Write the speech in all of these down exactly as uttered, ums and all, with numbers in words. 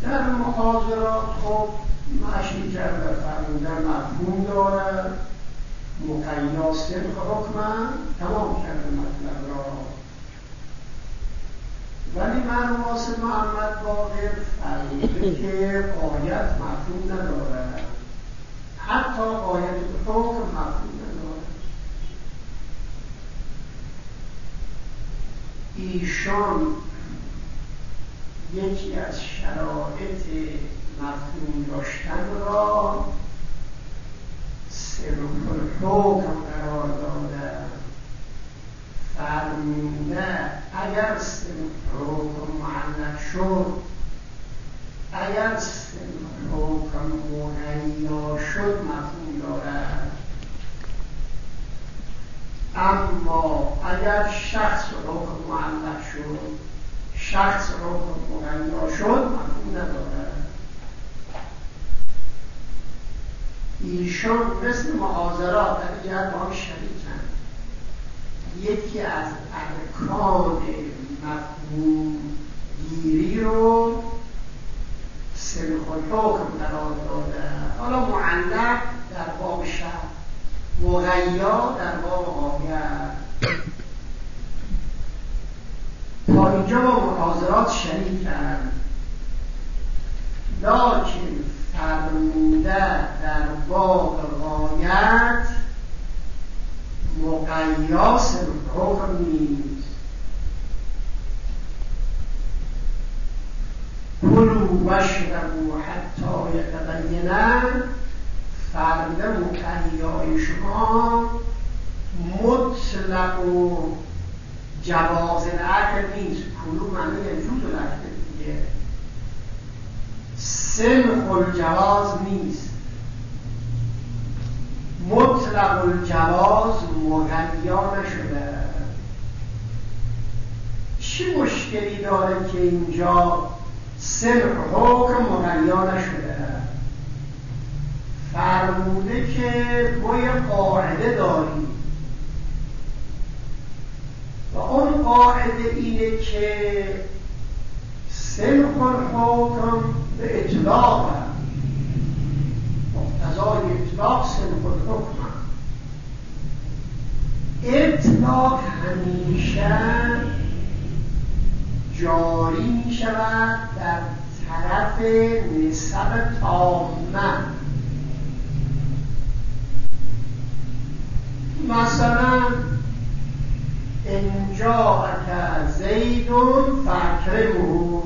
در محاضرات خب مشی کرده فرمودن مفهوم دارد، مقیا صدق حکمم، تمام کرده مطلب را. ولی من واسه محمد باقر فرموده که قایت مفهوم ندارد، حتی قایت حکم مفهوم ندارد. ایشان یکی از شرایط مفهوم داشتن را سلوک الحکم قرار داده. فرموده اگر سلوک الحکم معلق شد، اگر سلوک الحکم مغیا شد مفهوم دارد، اما اگر شخص حکم معلق شد، شخص حکم مغیا شد مفهوم ندارد. ایشان مثل معاذرات در جهت با هم شریکن. یکی از ارکان مفهوم گیری رو سلوک الحکم قرار داده. حالا معلق در باب شرط، مغیا در باب غایت. تا اینجا با معاذرات شریکن، لکن فرموده در باب غایت مقیا سلوک حکم نیست. کلوا واشربوا حتی یتبین، فرموده مقیای شما مطلق و جواز الاکل نیست. کلو معنی یجوز الاکل دیگه، سلخ الجواز نیست. مطلق الجواز مغیا نشده. چی مشکلی داره که اینجا سلخ حکم مغیا نشده؟ فرموده که ما یه قاعده داریم و اون قاعده اینه که سلخ الحکم به اطلاق هم، مقتضای اطلاق سلخ الحکم هم. اطلاق همیشه جاری می شود در طرف نسب تامه. مثلا اینجا که زیدون فاکرمه،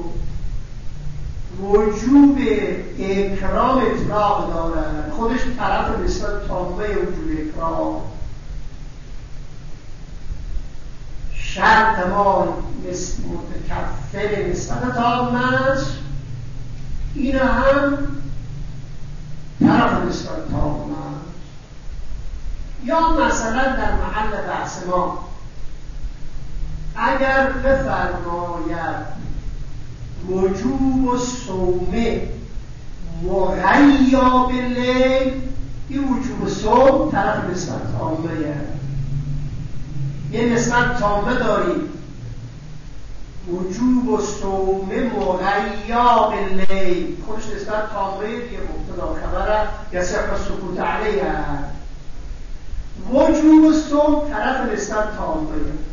وجوب اکرام اطلاق دارد، خودش طرف نسبت تامه وجوب اکرام. شرط ما متکفل نسبت تامه است، این هم طرف نسبت تامه است. یا مثلا در محل بحث ما اگر بفرماید وجوب الصوم مغیا باللیل، این وجوب صوم طرف نسبت تامه. یه نسبت تامه داریم، وجوب الصوم مغیا باللیل، خودش نسبت تامه دیگه، مبتدا خبره یصح سکوت علیه. وجوب الصوم طرف نسبت تامه.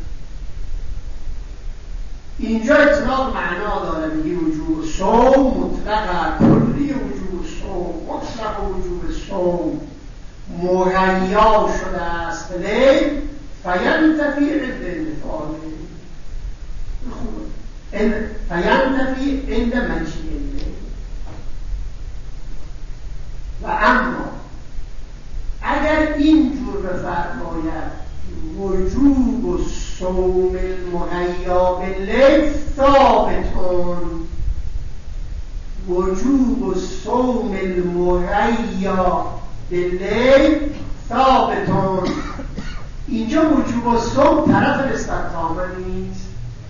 اینجا اطلاق معنا داره، میگه وجوب صوم مطلق کلی، وجوب صوم مطلق، وجوب صوم مغیا شده است لیل فینتفی عند انتفاعه، فینتفی عند منشی لیل. و اما اگر اینجور بفرماید وجوب الصوم المغیا باللیل ثابتون، وجوب الصوم المغیا باللیل ثابتون، اینجا وجوب الصوم طرف نسبت تامه نیست،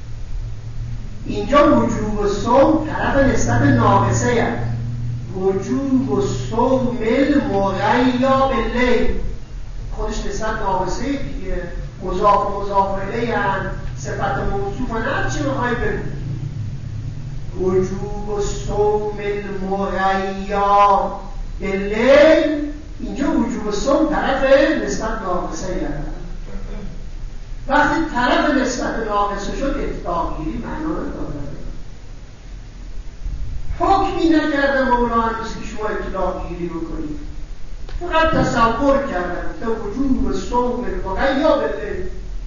اینجا وجوب الصوم طرف نسبت ناقصه است. وجوب الصوم المغیا باللیل خودش نسبت ناقصه دیگه، مضاف و مضاف الیه ان، صفت موصوف، هر چی میخوای بگو. وجوب صوم المغیا باللیل، اینجا وجوب صوم طرف نسبت ناقصه یعنی وقتی طرف نسبت ناقصه شد اطلاق گیری معنا نداره. حکمی نکرده مولانا نیست که شما اطلاق گیری بکنید، فقط تصور کرده که وجوب صوم المغیا باللیل،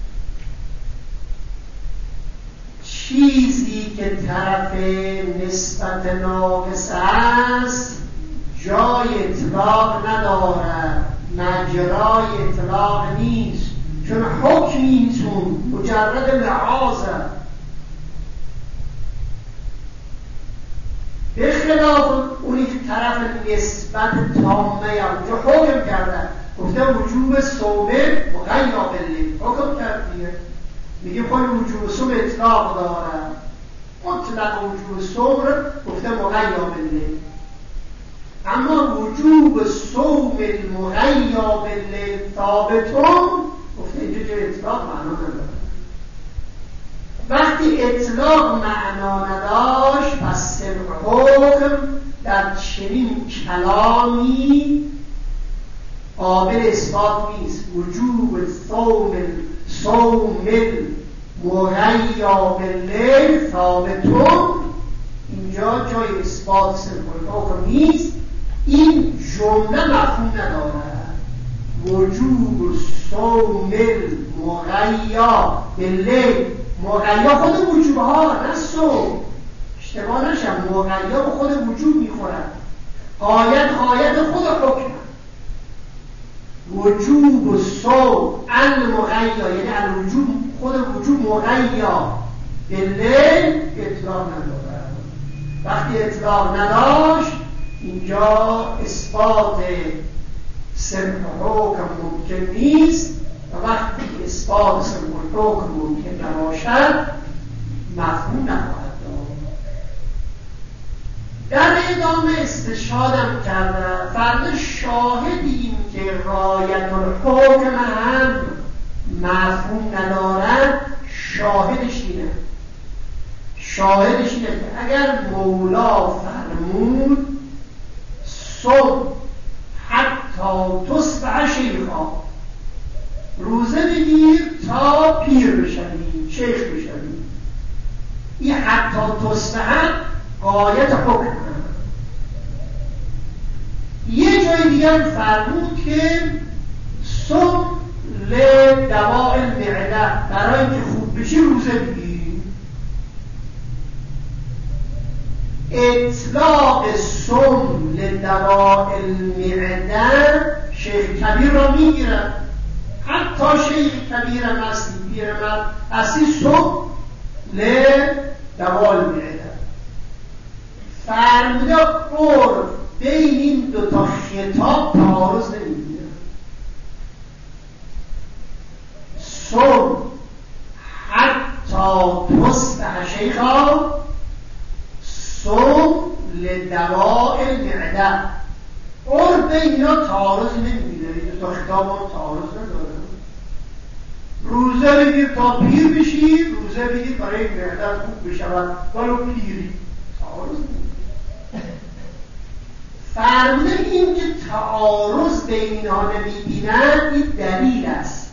چیزی که طرف نسبت ناقص است جای اطلاق ندارد، مجرای اطلاق نیست، چون حکمی نیستون، مجرد لحاظه. به خلاف اونی که طرف نسبت تامه یا اونجا حکم کرده، گفته وجوب صوم مغیا باللیل، حکم کردیه، میگه خواهی وجوب صوم اطلاق داره، مطلق وجوب صوم رو گفته مغیا باللیل. اما وجوب صوم المغیا باللیل ثابتون، گفته اینجا جای اطلاق معنا نداره. وقتی اطلاق معنا نداشت پس سبق حکم در چنین کلامی قابل اثبات نیست. وجوب صوم صوم المغیا باللیل ثابتون، اینجا جای اثبات سبق حکم نیست، این جمله مفهوم ندارد. وجوب صوم المغیا باللیل، مغیا خود وجوب ها نه صوم، اشتباه نشم، مغیا به خود وجوب میخورد، غایت غایت خود حکم. وجوب صوم المغیا یعنی الوجوب خود وجوب مغیا باللیل اطلاق ندارد. وقتی اطلاق نداشت اینجا اثبات سبق حکم ممکن نیست و وقتی اثبات سبق حکم ممکن نباشد مفهوم نخواهد داشت. در ادامه استشهادم کرده فرد شاهدیم که رعایت الحکم هم مفهوم ندارد، شاهدش اینه شاهدش اینه که اگر مولا فرمود صوم حتی تصبح شیخا، روزه بگیر تا پیر بشوی، شیخ بشوی، این حتی تصبح غایت حکم. یه جای دیگر فرمود که صوم لدواء المعده، برای اینکه خوب بشی روزه بگیر. اطلاق صوم لدواء المعده شیخ کبیر را میگیرد، حتی شیخ کبیر هم هستی، پیرمرد هستی، صوم لدواء المعده. فرموده قرب بین این دو تا خطاب تعارض نمیگیره. صوم حتی تصبح شیخا، صوم لدواء المعده، قرب اینا تعارض نمیگیره، این دو تا خطاب هم تعارض نداره. روزه بگیر تا پیر بشی، روزه بگیر برای معده خوب بشود ولو پیری، تعارض نمیگیره. فرموده این که تعارض بین اینها نمیبینن، این دلیل است،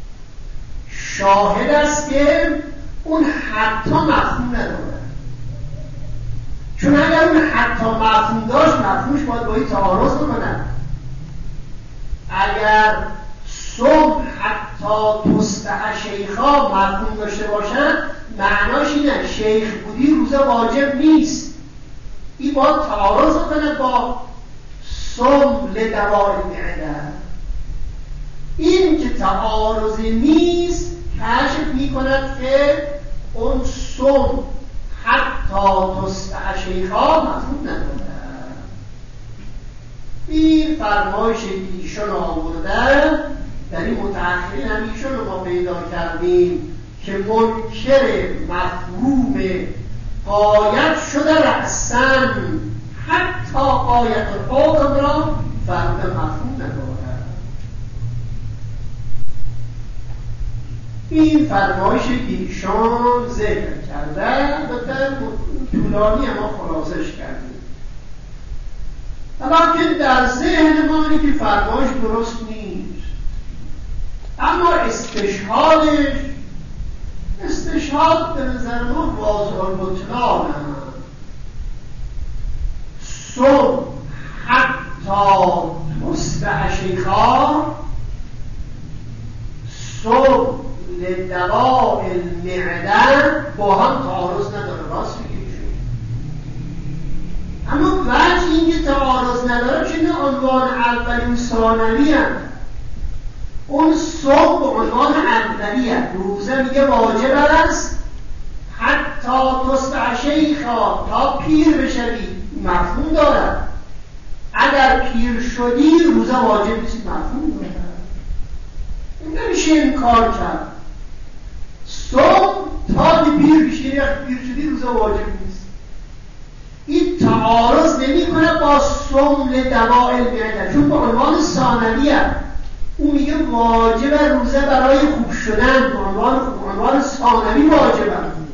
شاهد است که اون حتی مفهوم نداره. چون اگر اون حتی مفهوم داشت مفهومش باید با این تعارض بکنن. اگر صوم حتی تصبح شیخا مفهوم داشته باشن معناش اینه شیخ بودی روزه واجب نیست، این باید تعارض کنه با صوم لدواء المعده. این که تعارضی نیست کشف می کند که اون صوم حتی تصبح شیخا مفهوم نداره. این فرمایش ایشون آورده در این متأخرین هم ایشون رو ما پیدا کردیم که منکر مفهوم قایت شده رأسن، حتی قایت الحکم را فرد مفهوم نداره. این فرمایش ایشان ذکر کرده، البته طولانی ما خلاصش کردیم. ولیکن در ذهن ما اینه که فرمایش درست نیست، اما استشهادش استشهاد به نظر ما واضح المطلق صبح حتی مصبح شیخا صبح لدواء المعده با هم تعارض نداره. راست میگه، اما وجه این که تعارض نداره چون عنوان اولی و ثانوی هم. اون صبح به عنوان اولی هم روزه میگه واجب است حتی تصبح شیخا، تا پیر بشوی، مفهوم دارد. اگر پیر شدی روزه واجب نیست، مفهوم دارد. این نمیشه انکار کرد. صبح تا پیر بشی، پیر شدی روزه واجب نیست. این تعارض نمی کنه با صوم لدواء المعده، چون به عنوان ثانوی هم او میگه واجب روزه برای خوب شدن، به عنوان عنوان ثانوی واجبه.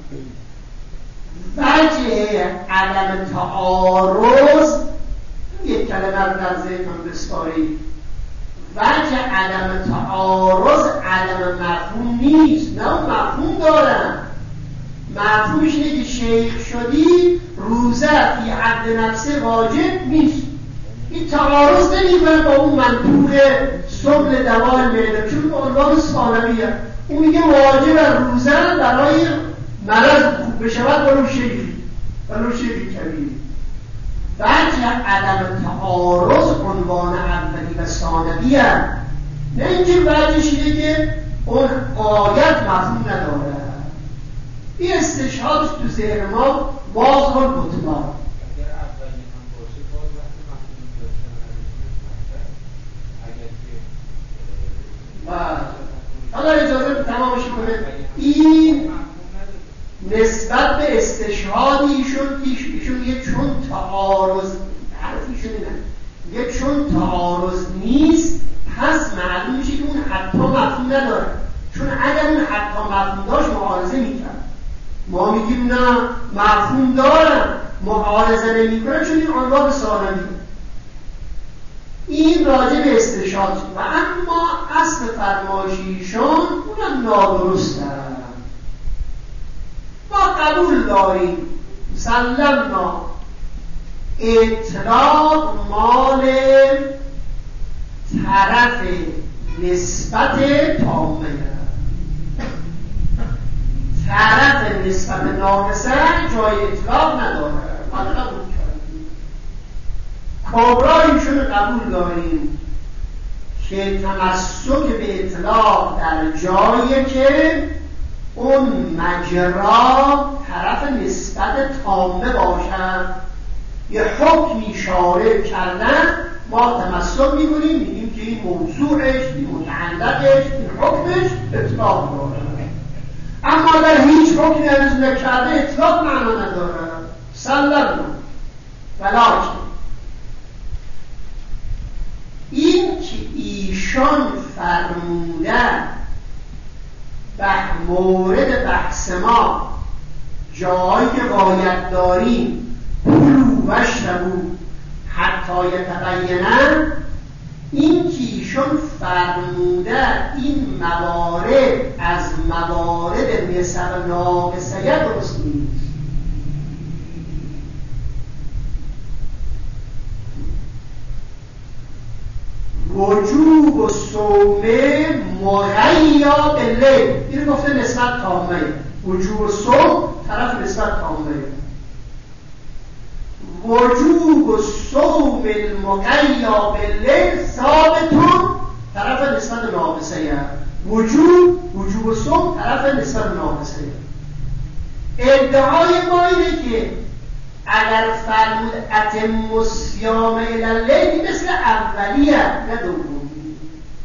وجه عدم تعارض یک کلمه رو در ذهنتون بسپارید. وجه عدم تعارض عدم مفهوم نیست، نه مفهوم دارن. مفهومش اینه که شیخ شدی روزه فی حد نفسه واجب نیست. این تعارض نمی‌کنه با اون منطوق صبح لدواء المعده، چون به عنوان ثانویه. اون میگه واجب روزه برای مرض خوب بشود ولو شیخ ولو شیخ کبیر. وجه عدم تعارض عنوان اولی و ثانوی هم، نه اینکه وجهش اینه که اون آیت مفهوم نداره. این استشهادش تو ذهن ما واضح المطلق. حالا اجازه تمامش کنه. این نسبت به استشهاد ایشون ایشون یه چون تعارض حرفیشون اینه، یه چون تعارض نیست پس معلوم میشه که اون حتی مفهوم نداره، چون اگر اون حتی مفهوم داشت معارضه میکرد. ما میگیم نه مفهوم دارن، معارضه نمیکنه، چون این عنوان ثانوی. این راجع به استشهاد و اما اصل فرمایشیشون اونم نادرست دارن. ما قبول داریم سلمنا اطلاق مال طرف نسبت تامه، طرف نسبت ناقصه جای اطلاق نداره. ما قبول کردیم. کبرایشون قبول داریم که تمسک به اطلاق در جایی که اون مجرا طرف نسبت تامه باشد، یه حکم اشاره کردن ما تمسک میکنیم، میگیم که این موضوعش، این متعلقش، این حکمش اطلاق داره. اما در هیچ حکمی هنوز نکرده اطلاق معنا نداره. سلم ولیکن این که ایشان فرمودن به مورد بحث ما جایی که باید داریم کلوا واشربوا حتی یتبینن، این که ایشان فرمودن این موارد از موارد نسب ناقصه درست نیست. وجوب و صوم مغیا باللیل، این گفته نسبت تامه. وجوب و صوم طرف نسبت تامه. وجوب و صوم المغیا باللیل ثابتون طرف نسبت ناقصه. وجوب وجوب و صوم طرف نسبت ناقصه. ادعای ما اینه که اگر فرمود اتم الصیام الی اللیل مثل اولیه نه دومی.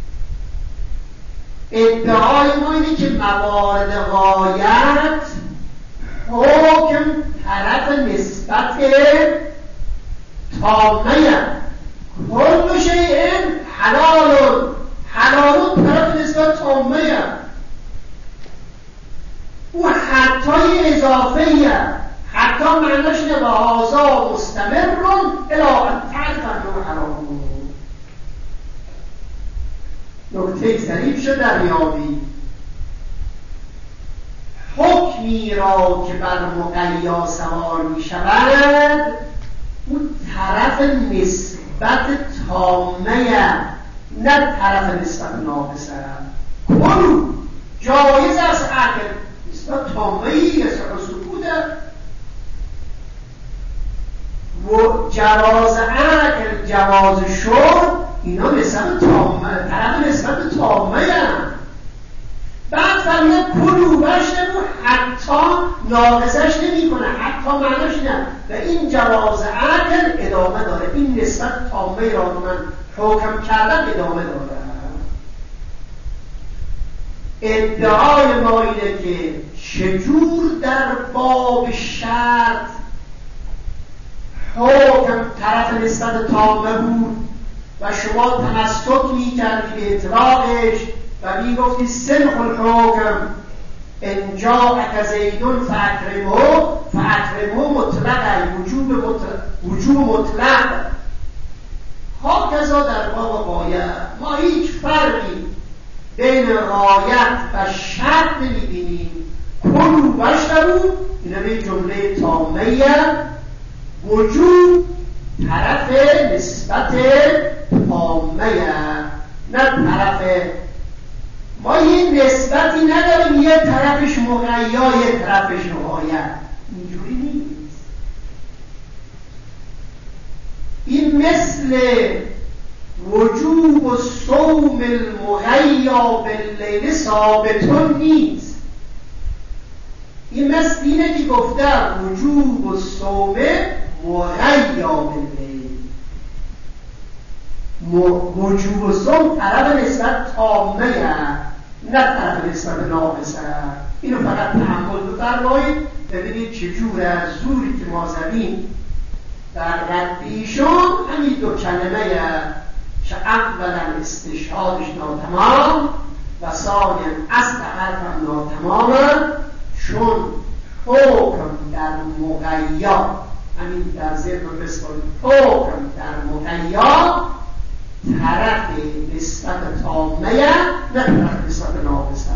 ادعای ما اینه که موارد غایت حکم طرف نسبت تامه، کل شیء حلال، حلال طرف نسبت تامه، او حتی اضافه، حتی حتی معناش اینه و هذا مستمر الی ان تعرف انه حرام. نکته ظریف شد در یابی حکمی را که بر مقیا سوار می شود اون طرف نسبت تامه نه طرف نسبت ناقصه. کلو جایز است عقل نسبت تامه ای سکوته و جواز عقل جواز شرب اینا نسبت تامه طرف نسبت تامه هم. بعد فرمید کلو بشنبو حتی ناقصش نمی کنه، حتی معناش نه و این جواز عقل ادامه داره. این نسبت تامه را من حکم کردن ادامه داره. ادعای ما اینه که چجور در باب شرط حکم طرف نسبت تامه بود و شما تمسک می کردی به اطلاقش و می گفتی سنخ الحکم ان جاءک زیدون فاکرمه فاکرمه مطلق وجوب مطلق وجوب مطلق. هاکذا در باب غایت ما هیچ فرقی بین غایت و شرط نمی‌بینیم. کلو واشربوا اینا به جمله تامه وجوب طرف نسبت تامه نه طرف ما یه نسبتی نداریم یه طرفش مقیا یه طرفش غایت. اینجوری نیست. این مثل وجوب صوم المغیا باللیل ثابتون نیست. این مثل اینه که گفتم وجوب صوم مغیا باللیل. وجوب صوم طرف نسبت تامه نه طرف نسبت ناقصه. اینو فقط تحمل بفرمایید ببینید چجور از زوری که ما زدیم در رد ایشون همین دو کلمه که اولا استشهادش ناتمام و ثانیا اصل حرفم ناتمام چون حکم در مغیا همین در ذهن بسپارید حکم در مغیا طرف نسبت تامه نه طرف نسبت ناقصه.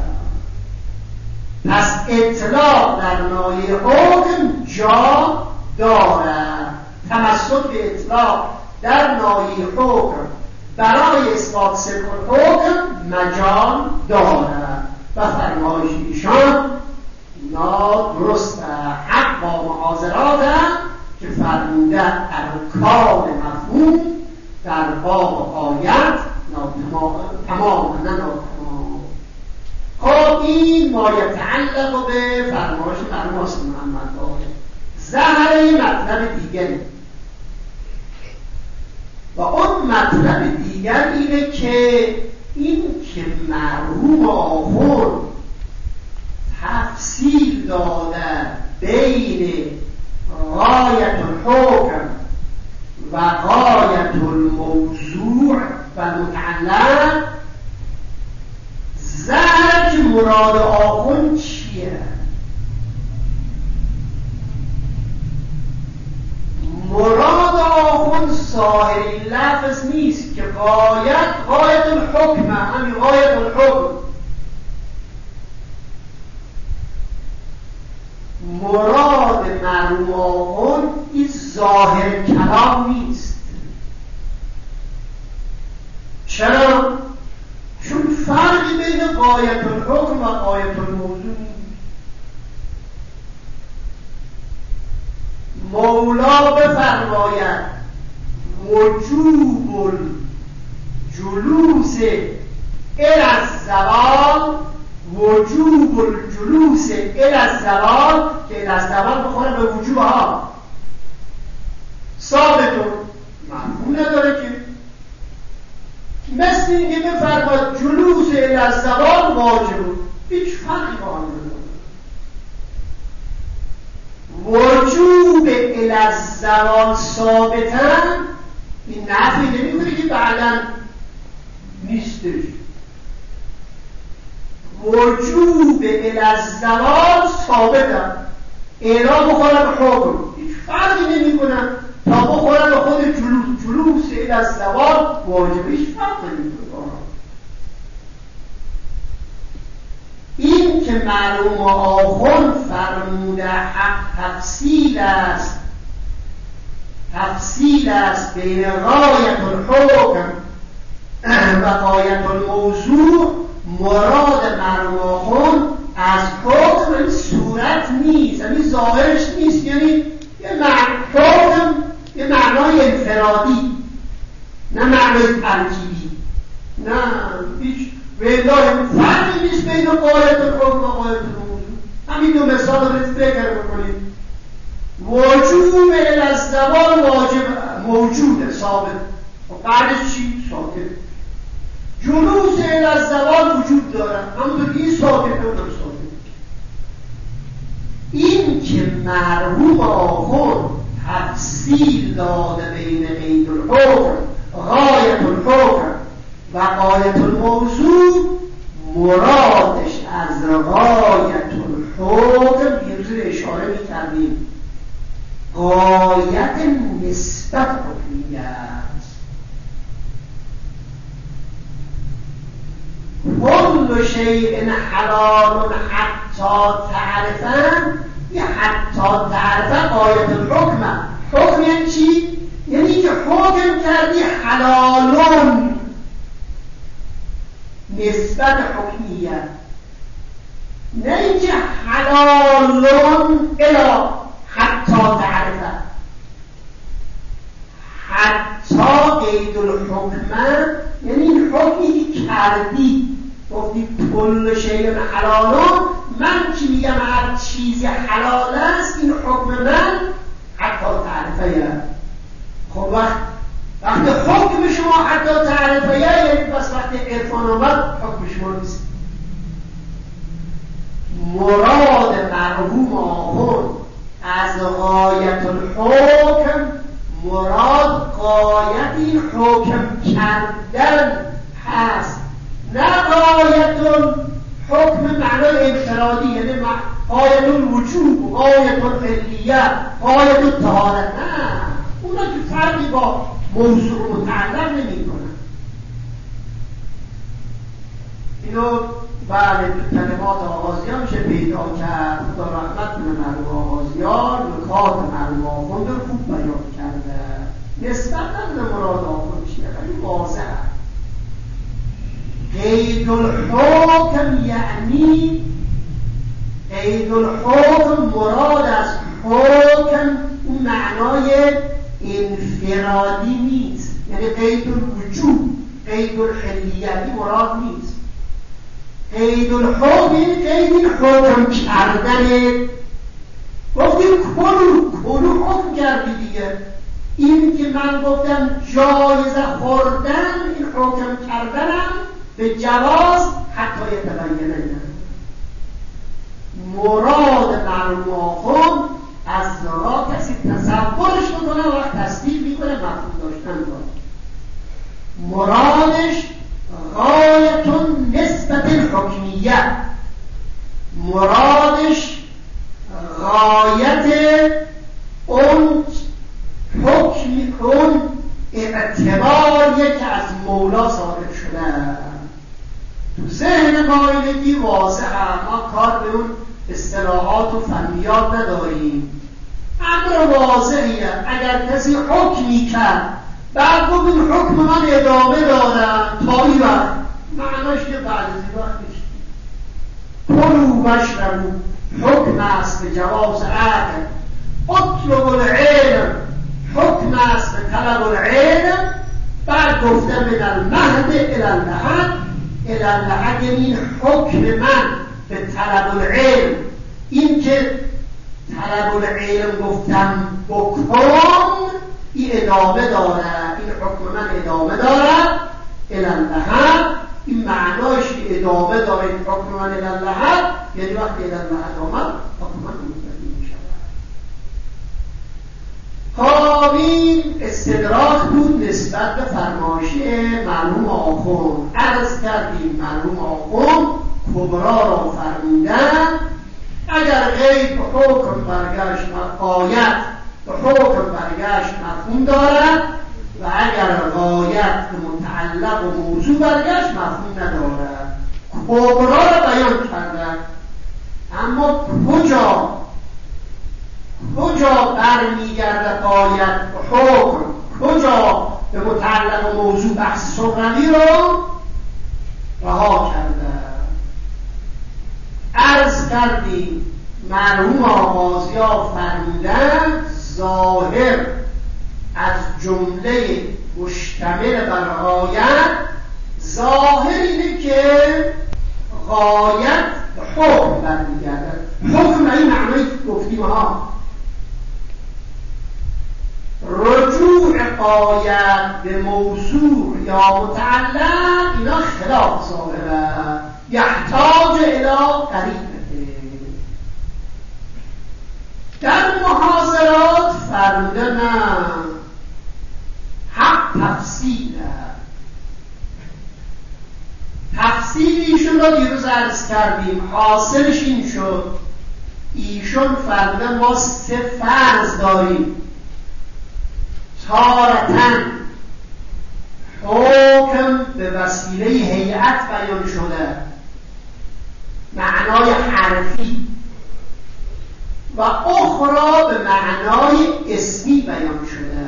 پس اطلاق در نایه حکم جا دارد. تمسک به اطلاق در نایه حکم برای اثبات صدق حکم مجال دارد و فرمایش ایشان نادرست حق با معاذرات که فرموده ارکان مفهوم در باب آیت تمام نه ناتمام. خب این ما یتعلق به فرمایش مرحوم محمد باقر. ظاهر مطلب دیگری و اون مطلب دیگر اینه که این که مرحوم آخر تفصیل داده بین غایت الحکم و غایت الموضوع و متعلق زرج مراد آخر چیه؟ مراد آخر ظاهری لفظ نیست که غایت غایت الحکم همین غایت الحکم. مراد مرحوم آخر این ظاهر کلام نیست. چرا؟ چون فرقی بین غایت الحکم و غایت الموضوع نیست. مولا بفرماید وجوب الجلوس الی الزوال وجوب الجلوس الی الزوال که الی الزوال بخوره به وجوب ها ثابتون مفهوم نداره که مثل اینکه بفرماید جلوس الی الزوال واجب هیچ فرقی با آن نداره. وجوب الی الزوال ثابتن این نفی نمی‌کنه که بعداً نیستش. وجوب الی الزوال ثابتن اینا بخورن حکم هیچ فرقی نمی کنن تا بخورن به خود جلوس جلوس این از زوال واجب هیچ فرقی نمی کنن. این که معلوم آخون فرموده حق تفصیل است تفصیل است بین غایت الحکم و غایت الموضوع، مراد معلوم آخون از حکم این صورت نیست، یعنی ظاهرش نیست، یعنی یه حکم یه معنای انفرادی نه معنای ترکیبی، نه هیچ ویدای فرقی نیست بین غایت الحکم و غایت الموضوع. همین دو مثال رو فکر بکنید. وجوب الازدوال واجب موجوده ثابت و بعدش چی؟ ساکت. جلوس الازدوال وجود داره، همونطور که این ساکت اونم ساکت. این که مرحوم آخون تفصیل داده بین قید الحکم غایت الحکم و غایت الموضوع، مرادش از غایت الحکم یه روز اشاره می کردیم غایت نسبت حکمیه است. کل شیء حلال حتی تعرفن، یه حتی تعرفن غایت الحکم. حکم یعنی چی؟ یعنی که حکم کردی حلالون، نسبت حکمیه، نه اینکه حلالون الا حتی تعرفه. حتی قید الحکمه یعنی این حکمی که کردی، گفتی کل شیء حلالون، من که میگم هر چیزی حلال است این حکم من حتی تعرفه. خب وقت وقتی حکم شما حتی تعرفه یعنی بس وقتی عرفان آمد حکم شما نیست. مراد مرحوم آخون از غایت الحکم، مراد غایت این حکم کردن هست، نه غایت الحکم معنای انفرادی، یعنی غایت الوجوب، غایت العلیه، غایت الطهارت، نه اونا که فرقی با موضوع متعلق نمی کنن. اینو بله تو کلمات آغازیان میشه پیدا کرد. خدا رحمت کنه مرحوم آغازیان نکات مرحوم آخوند رو خوب بیان کرده. نسبت نداره مراد آخوند چیه، ولی واضحه. قید الحکم یعنی قید الحکم مراد از حکم اون معنای انفرادی نیست، یعنی قید الوجوب، قید الحلیتی مراد نیست. قید الحکم یعنی قید این حکم کردنه. گفتیم کلو کلو حکم کردی دیگه. این که من گفتم جایزه خوردن، این حکم کردنم به جواز حتی یتبینه نه. مراد مرحوم آخوند از را کسی تصورش میکنه و تصدیق میکنه مفهوم داشتن داره. مرادش غایتون نسبت الحکمیه، مرادش غایت اون حکمی، اون اعتباریه که از مولا صادر شده. تو ذهن قاعدگی واضحه، ما کار به اون اصطلاحات و فنیات نداریم. امر واضحیه. اگر کسی حکمی کرد بعد گفت این حکم من ادامه دادم تا این وقت، معناش که بعد از این وقت نیست. کلوا واشربوا حکم است به جواز عقل، اطلبوا العلم حکم است به طلب العلم. بعد گفته من المهد الی اللحد، الی اللحد این حکم من به طلب العلم. این که طلب العلم گفتم بکن، این ادامه داره، این حکم من ادامه داره الی اللحد. این معناش که ادامه داره این حکم من الی اللحد، یعنی وقتی الی اللحد آمد حکم من مبتدی می شود. این استدراک بود نسبت به فرمایشی مرحوم آخوند. عرض کردیم مرحوم آخوند کبرا را فرمودن، اگر غیب به حکم برگشت غایت به حکم برگشت مفهوم دارد و اگر غایت به متعلق و موضوع برگشت مفهوم ندارد. کبرا را بیان کردن، اما کجا کجا برمیگرده غایت به حکم، کجا به متعلق و موضوع بحث سخنی رو رها کرده. عرض کردیم مرحوم آغازی‌ها فرمودند ظاهر از جمله مشتمل بر غایت، ظاهر اینه که غایت به حکم برمیگردد. حکم به این معنی گفتیم ها، رجوع غایت به موضوع یا متعلق اینا خلاف ظاهره، یحتاج الی قرینه. در محاضرات فرمودن حق تفصیله. تفصیل ایشون را دیروز عرض کردیم، حاصلش این شد ایشون فرمودن ما سه فرض داریم. تارتن حکم به وسیله هیئت بیان شده، معنای حرفی، و اخرى به معنای اسمی بیان شده.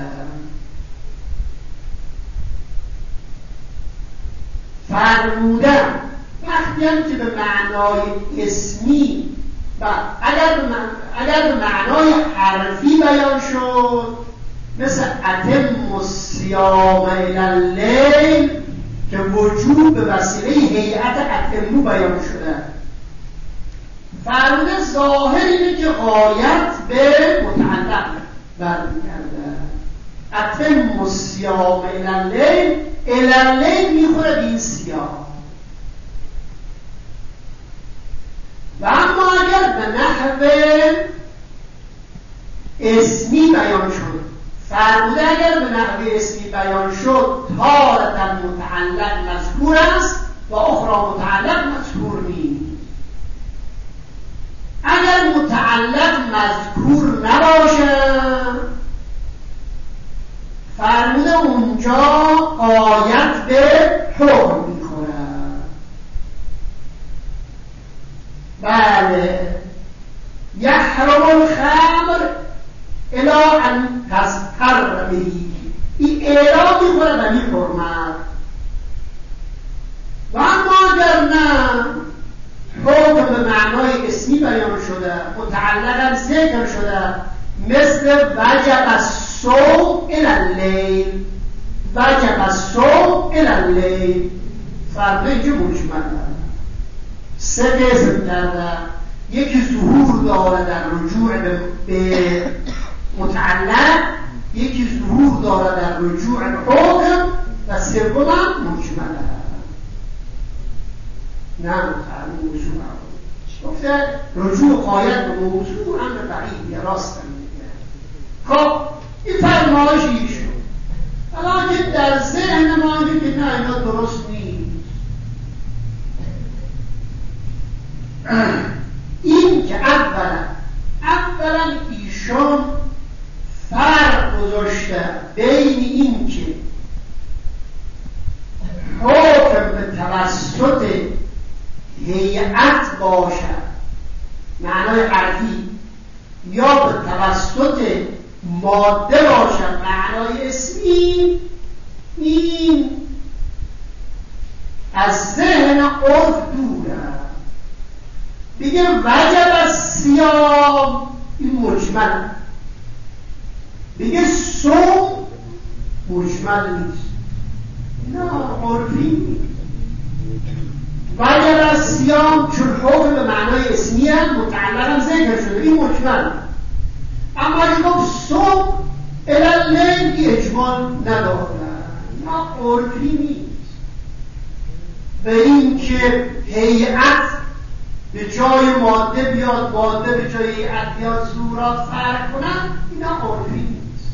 فرمودن وقتی هم که به معنای اسمی و اگر به, من... اگر به معنای حرفی بیان شد، مثل اتم الصیام الی اللیل که وجوب به وسیله هیئت اتمو بیان شده، فرموده ظاهر اینه که غایت به متعلق برمیگرده. اتم الصیام الی اللیل، الی اللیل میخوره به این سیام. و اما اگر به نحو اسمی بیان شد، فرموده اگر به نحو اسمی بیان شد تارة متعلق مذکور است و اخرى متعلق مذکور نیست. اگر متعلق مذکور نباشه فرموده اونجا غایت به حکم میخوره. بله، یحرم الخمر الی ان تسکر بهی، این اعلام میخوره به این حرمت. و اما اگر نه حکم به معنای اسمی بیان شده، متعلق هم ذکر شده، مثل وجب الصوم الی اللیل، وجب الصوم الی اللیل، فرموده اینجا مجمل داره، سه قسم کرده. یکی ظهور داره در رجوع به متعلق، یکی ظهور داره در رجوع به حکم، و سوم هم مجمله، نه متعلق موضوع. گفته رجوع غایت به موضوع امر بعیدیه، راست میگه. خب این فرمایش ایشون، حالا که در ذهن ما اینه که نه اینا درست نیست. این که اولا اولا ایشون فرق گذاشته بین این که حکم به توسط هیئت باشد معنای حرفی، یا به توسط ماده باشد معنای اسمی. این از ذهن عرف دوره. بگه وجب الصیام، این مجمل. بگه صوم، مجمل نیست، نه عرفی نیست. وجب الصیام چون حکم به معنای اسمی هم متعلق هم ذکر شده، این مجمل. اما اگه گفت صوم الی اللیل، این اجمال نداره، نه عرفی نیست. به این که هیئت به جای ماده بیاد، ماده به جای هیئت بیاد، صورات فرق کنن، اینا عرفی نیست.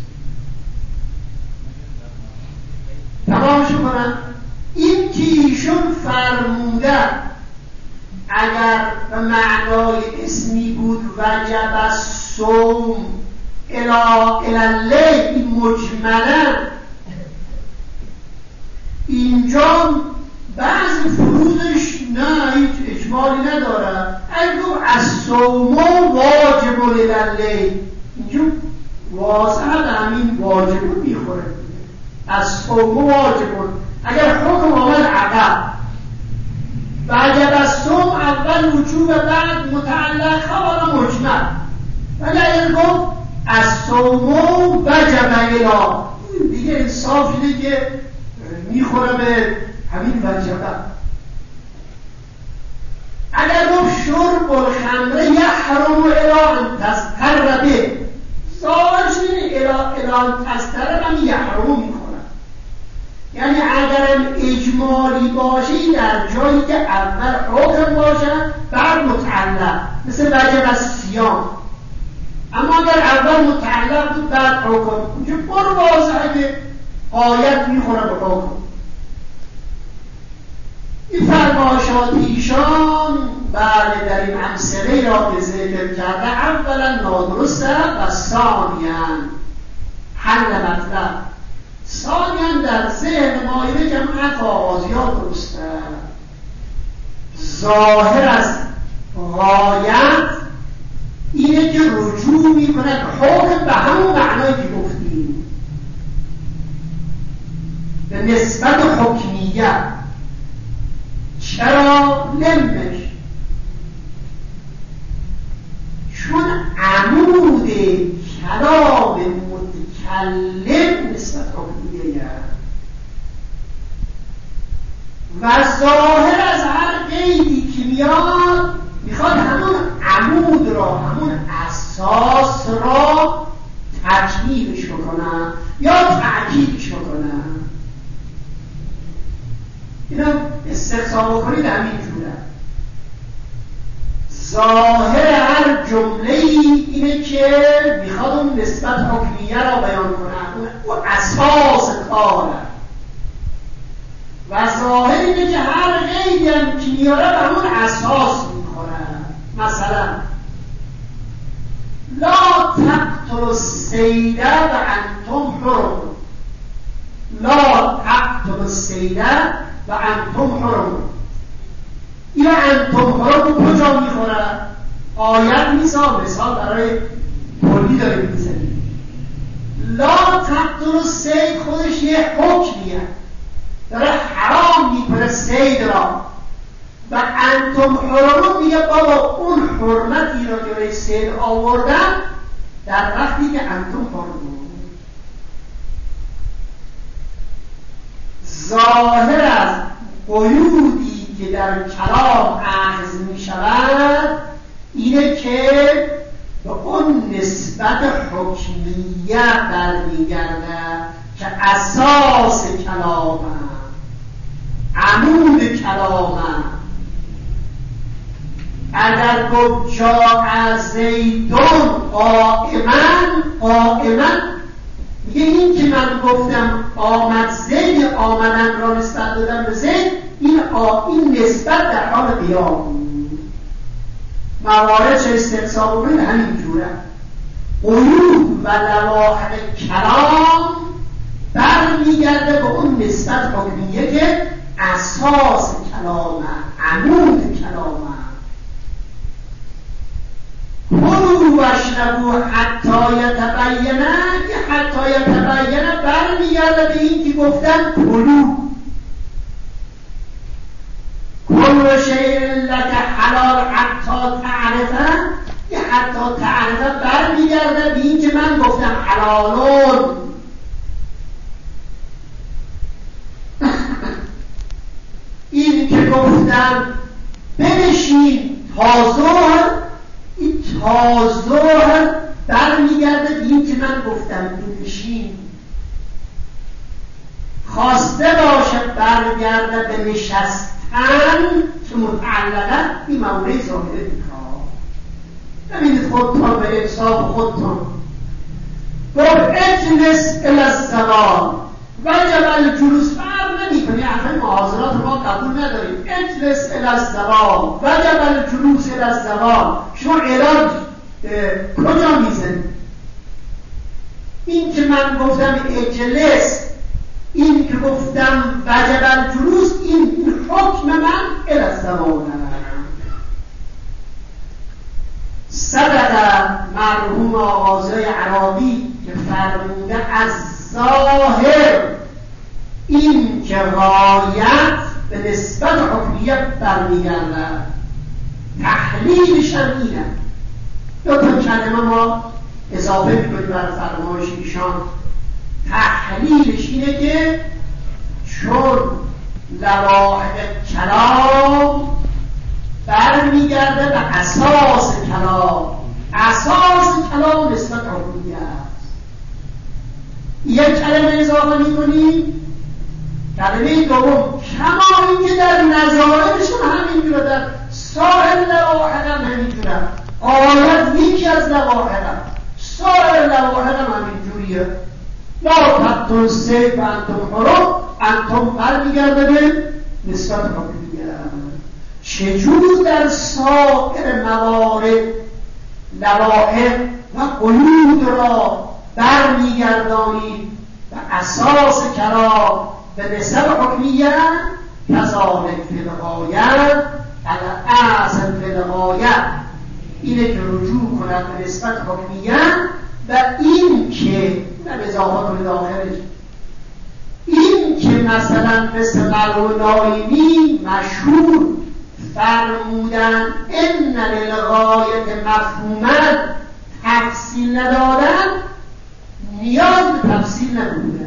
تمامش کنن. این که ایشون فرمودن اگر به معنای اسمی بود وجب الصوم الی اللیل مجملا، اینجا بعض فروضش نه هیچ اجمالی نداره. اگر الصوم واجب الی اللیل، اینجا واضحه همین واجب میخوره. الصوم واجب، اگر حکم آمد عقب وجب الصوم اول وجوب بعد متعلق خبر مجمل، ولی اگر گفت الصوم وجب الی، دیگه انصاف اینه که میخوره به همین وجبه. اگر گفت شرب الخمر یحرم الی ان تسکر به، ظاهرش اینه الی ان تسکر هم یحرم میکنه. یعنی اگرم اجمالی باشه در جایی که اول حکم باشه بعد متعلق، مثل وجب الصیام، اما اگر اول متعلق بود بعد حکم، اونجا برو واضحه که آیت میخوره به حکم. این فرمایشات ایشان بله در این امثله را که ذکر کرده اولا نادرسته و ثانیاً حل مطلب، ثانیاً در ذهن ما اینه که حرف آغازیات درسته. ظاهر از غایت اینه که رجوع میکنه که حکم به همون معنایی که گفتیم، به نسبت حکمیت. چرا؟ لمش چون عمود کلام متکلم نسبت حکمیه و ظاهر از هر قیدی که میاد میخواد همون عمود را، همون اساس را تکمیلش بکنن یا تأکیدش بکنن. اینا استقصا بکنید همین جوره. ظاهر هر جمله ای اینه که میخواد اون نسبت حکمیه را بیان کنه، اون اساس کاره. و ظاهر اینه که هر قیدی هم که میاره به همون اساس میخوره. مثلا لا تقتلوا الصید و انتم حرم، لا تقتلوا الصید و انتم حرم. این انتم حرم کجا میخوره؟ آیت میسا مثال برای کلی داره میزنی. لا تقتلوا الصید خودش یه حکمیه، داره حرام میکنه صید را. و انتم حرم میگه بابا اون حرمتی را که برای صید آوردن در وقتی که انتم حرم. ظاهر از قیودی که در کلام اخذ می شود اینه که به اون نسبت حکمیت برمیگرده که اساس کلامه، عمود کلامه. اگر گفت جاء زیدون قائما، قائما میگه این که من گفتم آمد زید، آمدن را نسبت دادم به زید، این این نسبت در حال قیام. موارد چه استقصا بکنید همین جوره. قیود و لواحق کلام برمیگرده به اون نسبت حکمیه که اساس کلامه، عمود کلامه. کلوا واشربوا حتی یتبینه، یه حتی یتبینه برمیگرده به این که گفتن کلو. کل شیء لک حلال حتی تعرفه، یه حتی تعرفه برمیگرده به این که من گفتم حلالون. این که گفتم بنشین تا ظهر، این تا ظهر برمیگرده به این که من گفتم بنشین. خواسته باشه برگرده به نشستن که متعلقه این مورد ظاهره بیکار. ببینید خودتان به انصاف خودتان گفت اجلس الی الزوال وجب الجلوس، فرق نمی کنی اصلا معاذرات ما قبول نداریم. اجلس الی الزوال وجب الجلوس الی الزوال. شما علاج کجا میزنید؟ این که من گفتم اجلس، این که گفتم وجب الجلوس، این حکم من الی الزوال. صدق مرحوم آقای عربی که فرموده از ظاهر این که غایت به نسبت حکمیت برمیگردد، تحلیلش هم اینه. دو تا کلمه ما اضافه میکنیم برای فرمایش ایشان. تحلیلش اینه که چون لواحق کلام برمیگرده به اساس کلام، اساس کلام نسبت حکمیت است. یک کلمه اضافه میکنیم، کلمه دوم کما اینکه در نظائرشون همینجوره، در سایر لواحق هم همینجوره. آیت یکی از لواحق هم، سایر لواحق هم همینجوریه. لا تقتلوا الصید و انتم حرم، انتم برمیگرده به نسبت حکمیت. چجور در سایر موارد لواحق و قیود را برمیگردانید به اساس کلام به نسبت حکمیت، کذالک فی الغایت علی اصل فی الغایت، اینه که رجوع کند به نسبت حکمیت. و این که در اضافات داخلش این که مثلا مثل مرحوم نایمی مشهور فرمودن ان للغایت مفهوما، تفصیل ندادن، نیاز به تفصیل نبودن.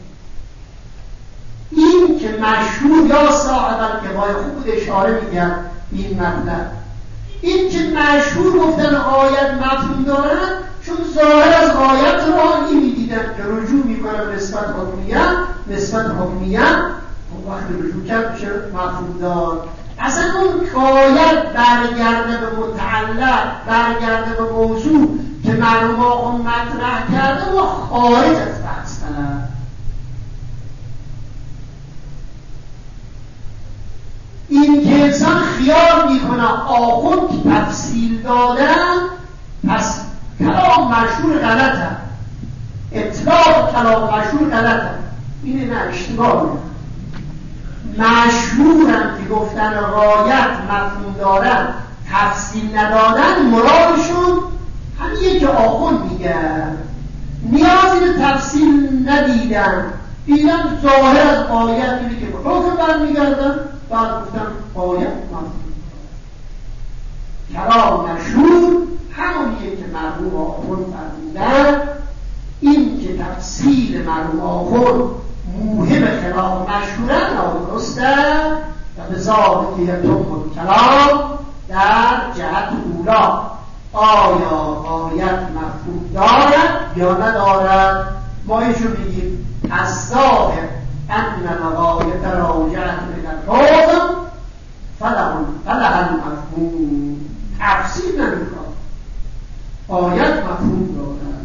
این که مشهور یا صاحب الکفایه خوب اشاره میگن این مطلب، این که مشهور گفتن غایت مفهوم دارن چون ظاهر از غایت را نمیدیدن که رجوع میکنن نسبت حکمیت، نسبت حکمیت و وقتی رجوع کرد میشه مفهوم دار. اصلا اون غایت برگرده به متعلق، برگرده به موضوع که مرحوم آقا مطرح کرده و خارج از بحث کنن. این که انسان خیال میکنه آخوند تفصیل دادن پس کلام مشهور غلطه، اطلاق کلام مشهور غلطه، اینه نه، اشتباهه. مشهورن که گفتن غایت مفهوم دارن تفصیل ندادن، مرادشون همین که آخوند میگن، نیازی به تفصیل ندیدن، دیدن ظاهر از غایت اینه که به حکم برمیگردن، بعد گفتن غایت مفهوم کلام مشهور همونیه که مرحوم آخوند فرمودن. این که تفصیل مرحوم آخوند موهم خلاف مشهورن نادرسته و به ذات یتم کلام در جهت اولا آیا غایت مفهوم دارد یا ندارد. ما ایشو میگیم از ظاهر ان الغایت راجعت به الحکم فله المفهوم، تفصیل نمیکنه، غایت مفهوم دارد.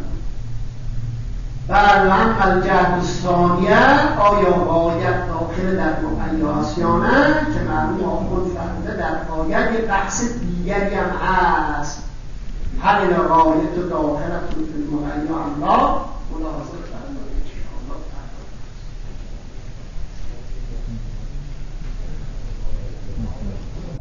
بر هم الجهت الثانیه آیا غایت داخل در مقیاسیانه که مرحوم آخوند فرموده در غایت یک بحث دیگری هم هست. هل الغایت داخلت فی المقیا الله ملاحظه